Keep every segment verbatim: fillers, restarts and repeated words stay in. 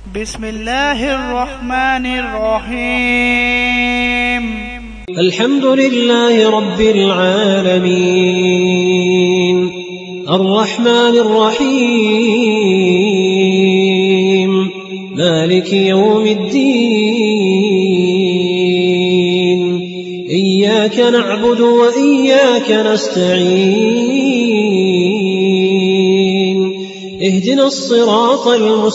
بسم الله الرحمن الرحيم. الحمد لله رب العالمين الرحمن الرحيم مالك يوم الدين إياك نعبد وإياك نستعين اهدنا الصراط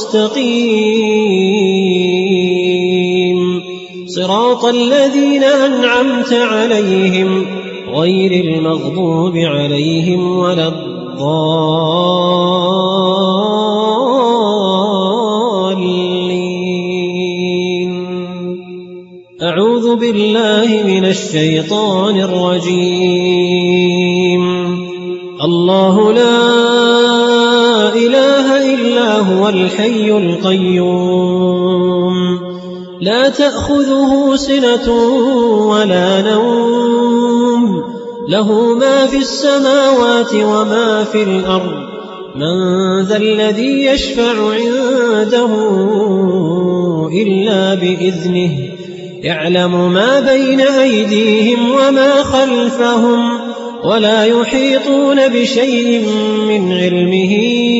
المستقيم صراط الذين أنعمت عليهم غير المغضوب عليهم ولا الضالين. أعوذ بالله من الشيطان الرجيم. الله لا إله إلا هو الحي القيوم لا تأخذه سنة ولا نوم له ما في السماوات وما في الأرض من ذا الذي يشفع عنده إلا بإذنه يعلم ما بين أيديهم وما خلفهم ولا يحيطون بشيء من علمه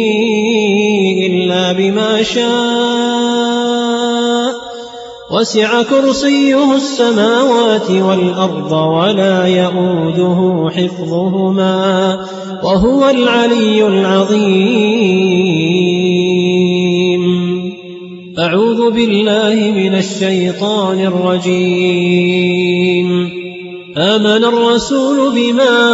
إلا بما شاء وسع كرسيه السماوات والأرض ولا يؤوده حفظهما وهو العلي العظيم. أعوذ بالله من الشيطان الرجيم. آمن الرسول بما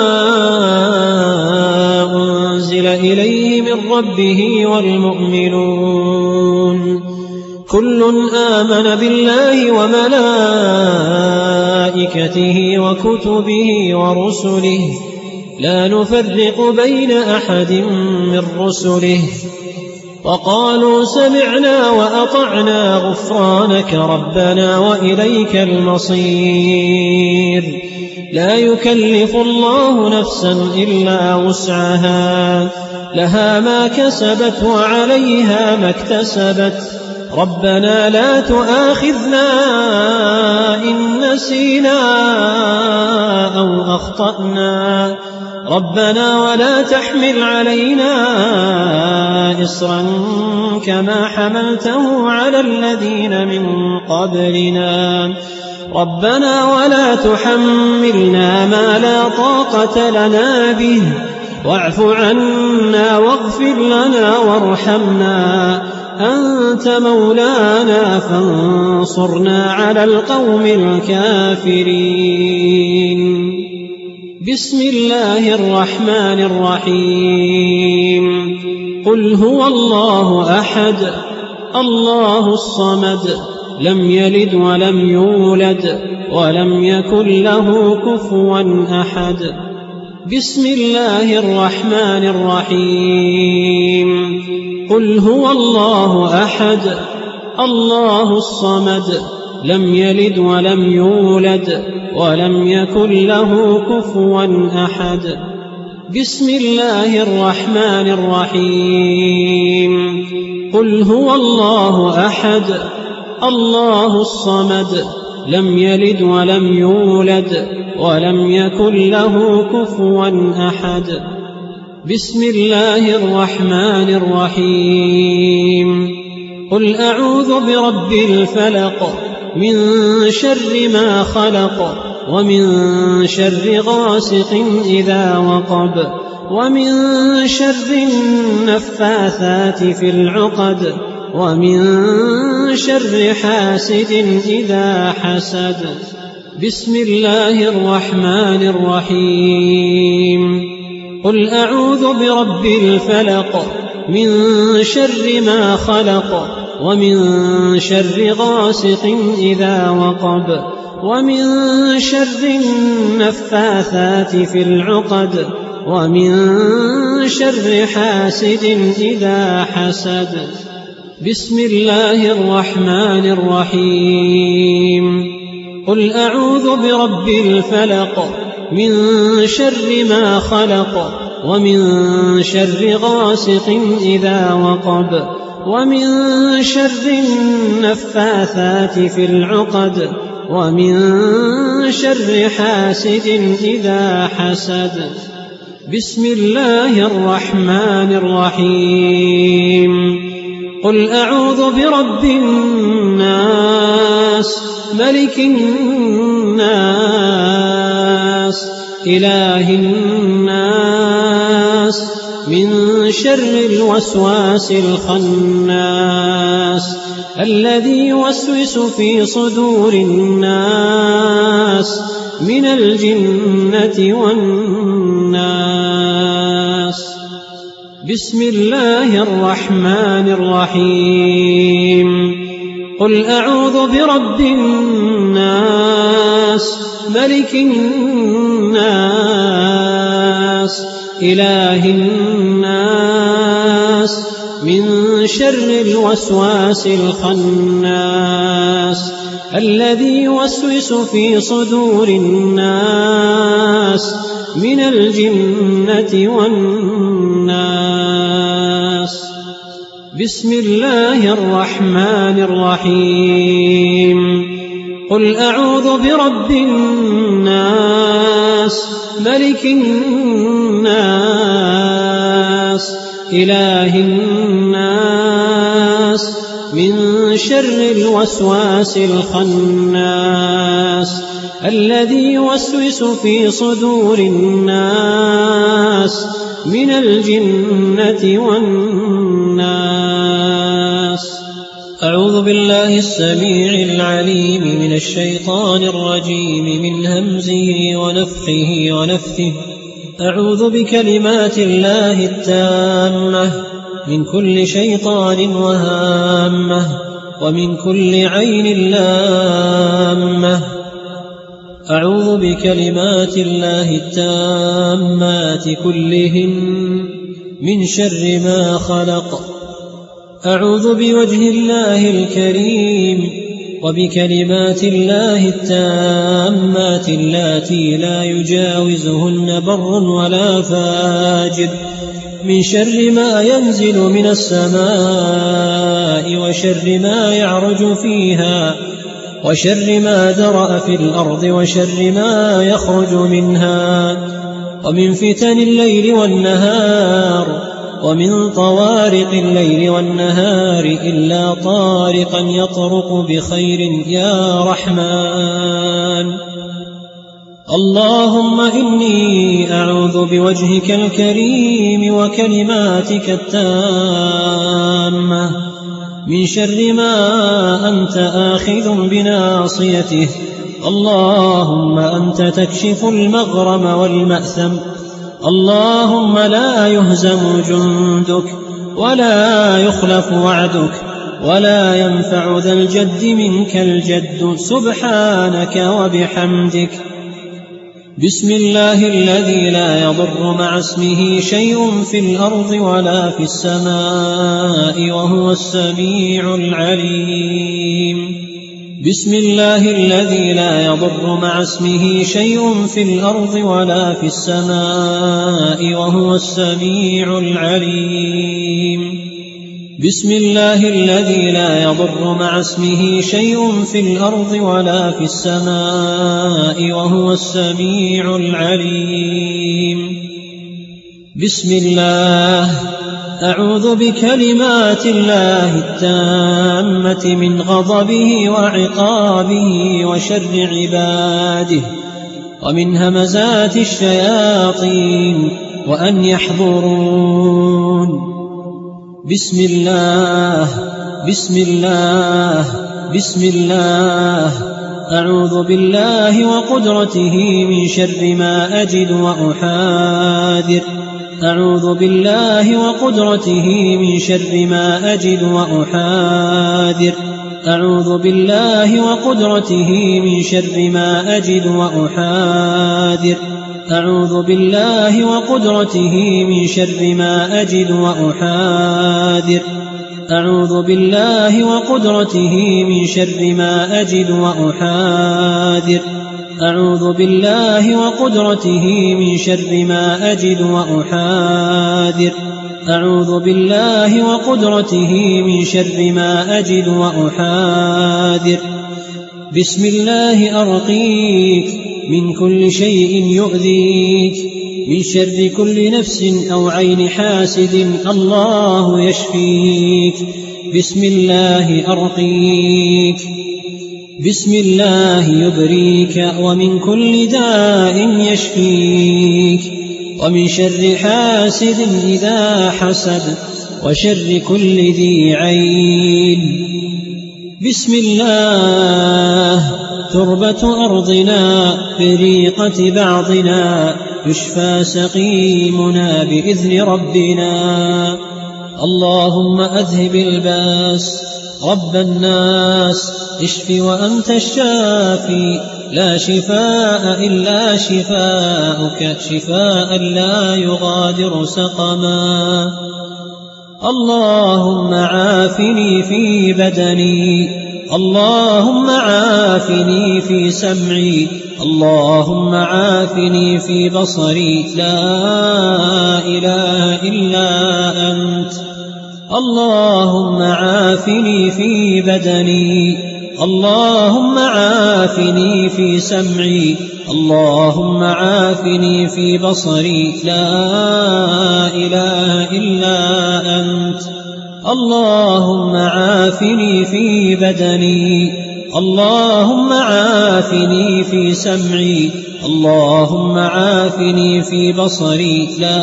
أنزل إليه من ربه والمؤمنون كل آمن بالله وملائكته وكتبه ورسله لا نفرق بين أحد من رسله وقالوا سمعنا وأطعنا غفرانك ربنا وإليك المصير. لا يكلف الله نفسا إلا وسعها لها ما كسبت وعليها ما اكتسبت ربنا لا تؤاخذنا إن نسينا أو أخطأنا ربنا ولا تحمل علينا إصرا كما حملته على الذين من قبلنا ربنا ولا تحملنا ما لا طاقة لنا به واعف عنا واغفر لنا وارحمنا أنت مولانا فانصرنا على القوم الكافرين. بسم الله الرحمن الرحيم. قل هو الله أحد الله الصمد لم يلد ولم يولد ولم يكن له كفوا أحد. بسم الله الرحمن الرحيم. قل هو الله أحد الله الصمد لم يلد ولم يولد ولم يكن له كفوا أحد. بسم الله الرحمن الرحيم. قل هو الله أحد الله الصمد لم يلد ولم يولد ولم يكن له كفوا أحد. بسم الله الرحمن الرحيم. قل أعوذ برب الفلق من شر ما خلق ومن شر غاسق إذا وقب ومن شر النفاثات في العقد ومن شر حاسد إذا حسد. بسم الله الرحمن الرحيم. قل أعوذ برب الفلق من شر ما خلق ومن شر غاسق إذا وقب ومن شر النفاثات في العقد ومن شر حاسد إذا حسد. بسم الله الرحمن الرحيم. قل أعوذ برب الفلق من شر ما خلق ومن شر غاسق إذا وقب ومن شر النفاثات في العقد ومن شر حاسد إذا حسد. بسم الله الرحمن الرحيم. قل أعوذ برب الناس ملك الناس إله الناس من شر الوسواس الخناس الذي يوسوس في صدور الناس من الجنة والناس. بسم الله الرحمن الرحيم. قل أعوذ برب الناس ملك الناس إله الناس من شر الوسواس الخناس الذي يوسوس في صدور الناس من الجنة والناس. بسم الله الرحمن الرحيم. قل أعوذ برب الناس ملك الناس إله الناس من شر الوسواس الخناس الذي يوسوس في صدور الناس من الجنة والناس. أعوذ بالله السميع العليم من الشيطان الرجيم من همزه ونفخه ونفثه. أعوذ بكلمات الله التامة من كل شيطان وهامة ومن كل عين لامة. أعوذ بكلمات الله التامات كلهن من شر ما خلق. أعوذ بوجه الله الكريم وبكلمات الله التامات اللاتي لا يجاوزهن بر ولا فاجر من شر ما ينزل من السماء وشر ما يعرج فيها وشر ما ذرأ في الأرض وشر ما يخرج منها ومن فتن الليل والنهار ومن طوارق الليل والنهار إلا طارقا يطرق بخير يا رحمن. اللهم إني أعوذ بوجهك الكريم وكلماتك التامة من شر ما أنت آخذ بناصيته. اللهم أنت تكشف المغرم والمأثم. اللهم لا يهزم جندك ولا يخلف وعدك ولا ينفع ذا الجد منك الجد سبحانك وبحمدك. بسم الله الذي لا يضر مع اسمه شيء في الأرض ولا في السماء وهو السميع العليم. بسم الله الذي لا يضر مع اسمه شيء في الأرض ولا في السماء وهو السميع العليم. بسم الله الذي لا يضر مع اسمه شيء في الأرض ولا في السماء وهو السميع العليم. بسم الله. أعوذ بكلمات الله التامة من غضبه وعقابه وشر عباده ومن همزات الشياطين وأن يحضرون. بسم الله بسم الله بسم الله. أعوذ بالله وقدرته من شر ما أجد وأحاذر. أعوذ بالله وقدرته من شر ما أجد وأحاذر. أعوذ بالله وقدرته من شر ما أجد وأحاذر. أعوذ بالله وقدرته من شر ما أجد وأحاذر. أعوذ بالله وقدرته من شر ما أجد وأحاذر. أعوذ بالله وقدرته من شر ما أجد وأحاذر. أعوذ بالله وقدرته من شر ما أجد وأحاذر. بسم الله أرقيك من كل شيء يؤذيك، من شر كل نفس أو عين حاسد الله يشفيك. بسم الله أرقيك، بسم الله يبريك، ومن كل داء يشفيك، ومن شر حاسد إذا حسد، وشر كل ذي عين. بسم الله تربة أرضنا بريقة بعضنا، يشفى سقيمنا بإذن ربنا. اللهم أذهب الباس رب الناس، اشف وأنت الشافي، لا شفاء إلا شفاءك، شفاء لا يغادر سقما. اللهم عافني في بدني، اللهم عافني في سمعي، اللهم عافني في بصري، لا إله إلا أنت. اللهم عافني في بدني، اللهم عافني في سمعي، اللهم عافني في بصري، لا إله إلا أنت. اللهم عافني في بدني، اللهم عافني في سمعي، اللهم عافني في بصري، لا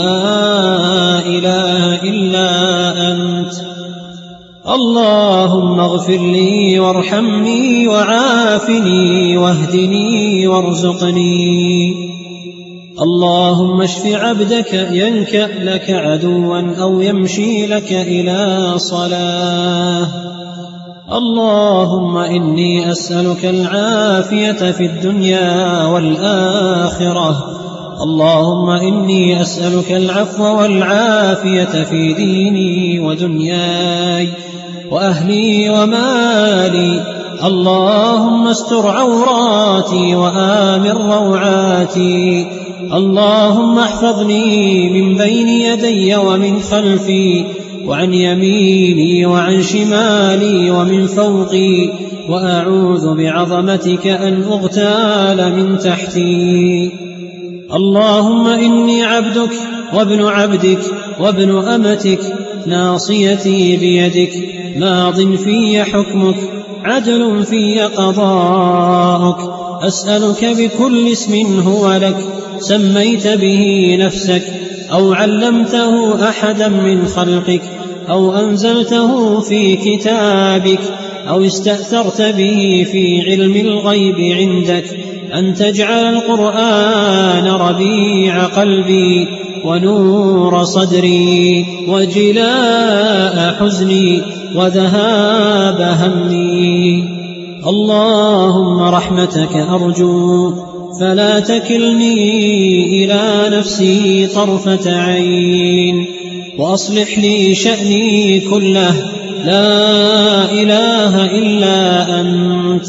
إله إلا أنت. اللهم اغفر لي وارحمني وعافني واهدني وارزقني. اللهم اشف عبدك ينكأ لك عدوا أو يمشي لك إلى صلاة. اللهم إني أسألك العافية في الدنيا والآخرة. اللهم إني أسألك العفو والعافية في ديني ودنياي وأهلي ومالي. اللهم استر عوراتي وآمن روعاتي. اللهم احفظني من بين يدي ومن خلفي وعن يميني وعن شمالي ومن فوقي، وأعوذ بعظمتك أن أغتال من تحتي. اللهم إني عبدك وابن عبدك وابن أمتك، ناصيتي بيدك، ماض في حكمك، عدل في قضاءك. أسألك بكل اسم هو لك سميت به نفسك أو علمته أحدا من خلقك أو أنزلته في كتابك أو استأثرت به في علم الغيب عندك، أن تجعل القرآن ربيع قلبي ونور صدري وجلاء حزني وذهاب همي. اللهم رحمتك أرجو، فلا تكلني إلى نفسي طرفة عين، وأصلح لي شأني كله، لا إله إلا أنت،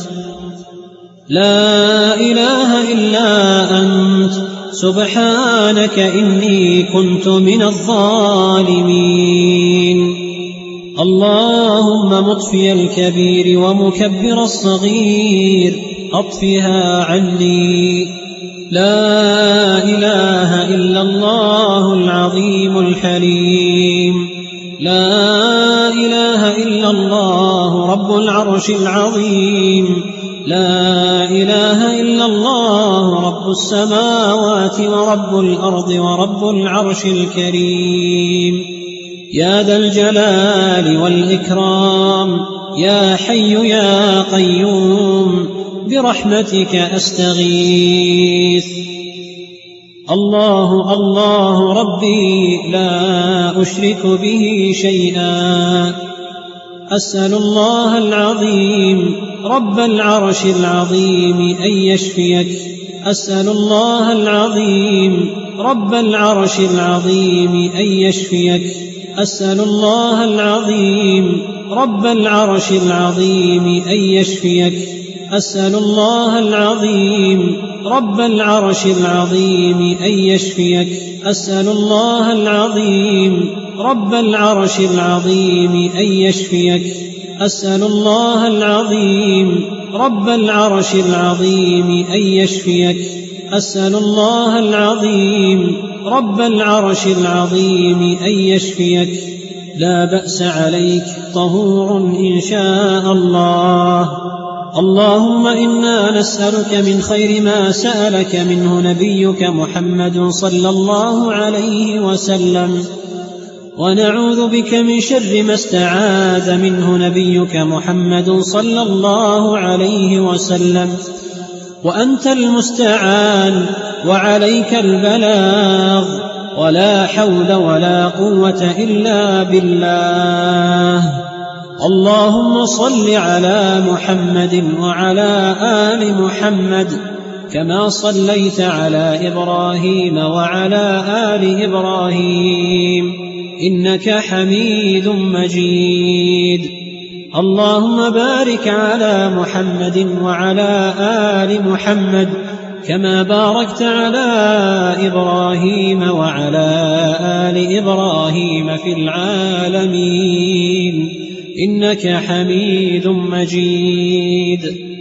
لا إله إلا أنت. سبحانك إني كنت من الظالمين. اللهم مطفي الكبير ومكبر الصغير، أطفها عني. لا إله إلا الله العظيم الحليم، لا إله إلا الله رب العرش العظيم، لا إله إلا الله رب السماوات ورب الأرض ورب العرش الكريم. يا ذا الجلال والإكرام، يا حي يا قيوم، برحمتك أستغيث. الله الله ربي لا أشرك به شيئا. أسأل الله العظيم رب العرش العظيم أن يشفيك. أسأل الله العظيم رب العرش العظيم أن يشفيك. أسأل الله العظيم رب العرش العظيم أن يشفيك. أسأل الله العظيم رب العرش العظيم أن يشفيك. أسأل الله العظيم رب العرش العظيم أن يشفيك أسأل الله العظيم رب العرش العظيم أن يشفيك أسأل الله العظيم رب العرش العظيم أن يشفيك لا بأس عليك طهور إن شاء الله. اللهم إنا نسألك من خير ما سألك منه نبيك محمد صلى الله عليه وسلم، ونعوذ بك من شر ما استعاذ منه نبيك محمد صلى الله عليه وسلم، وأنت المستعان وعليك البلاغ، ولا حول ولا قوة إلا بالله. اللهم صل على محمد وعلى آل محمد كما صليت على إبراهيم وعلى آل إبراهيم إنك حميد مجيد. اللهم بارك على محمد وعلى آل محمد كما باركت على إبراهيم وعلى آل إبراهيم في العالمين إنك حميد مجيد.